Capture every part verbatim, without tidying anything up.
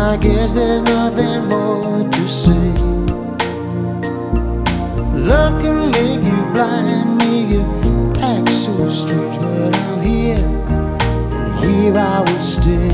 I guess there's nothing more to say. Love can make you blind, make you act so strange, but I'm here, and here I will stay.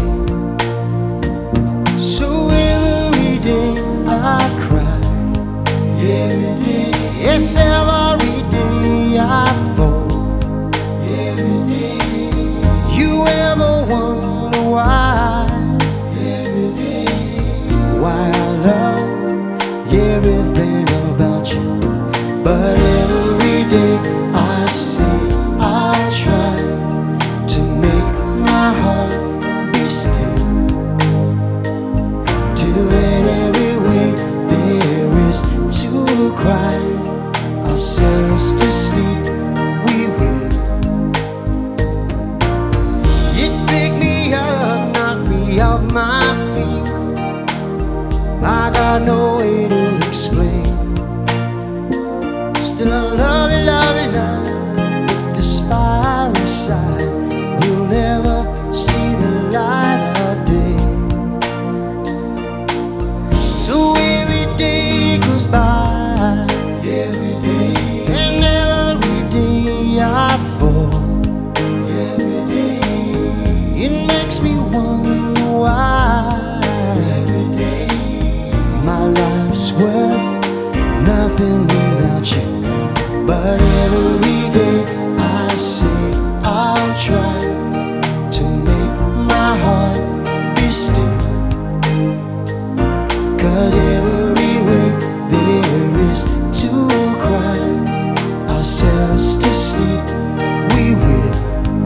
So every day I cry, every day, yes, every day I fall, every day. You ever wonder why? Every day, why I love everything about you? But every day I say I'll try to make my heart be still, till in every way there is to cry ourselves to sleep. We will. It picked me up, knocked me off my feet. I got no way to explain. Still I love you, love you, love you. With this fire inside, we'll never see the light of day. So every day goes by, every day, and every day I fall, every day. It makes me wonder why, every day. My life's worth nothing without you. But every day I say I'll try to make my heart be still, 'cause every way there is to cry ourselves to sleep. We will.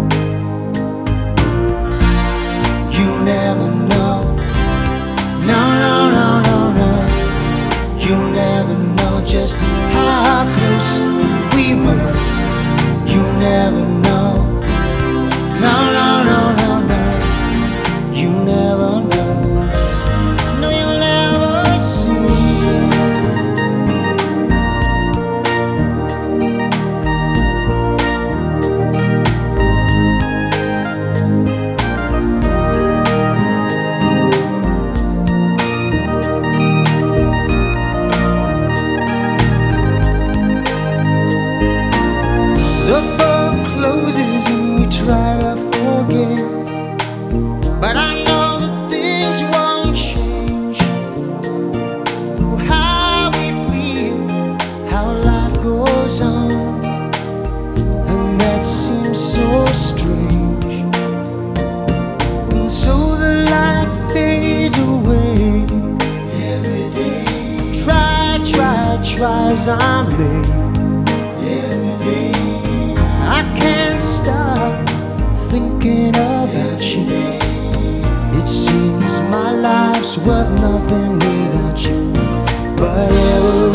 You never know. No, no, no, no, no. You never know just how close we were. You never know. No, no, no, no, no. You never know. No, you'll never see. The book closes and we try to forget, but I know that things won't change. Oh, how we feel, how life goes on, and that seems so strange. And so the light fades away every day. Try, try, try as I may. I can't stop thinking about you. It seems my life's worth nothing without you. But every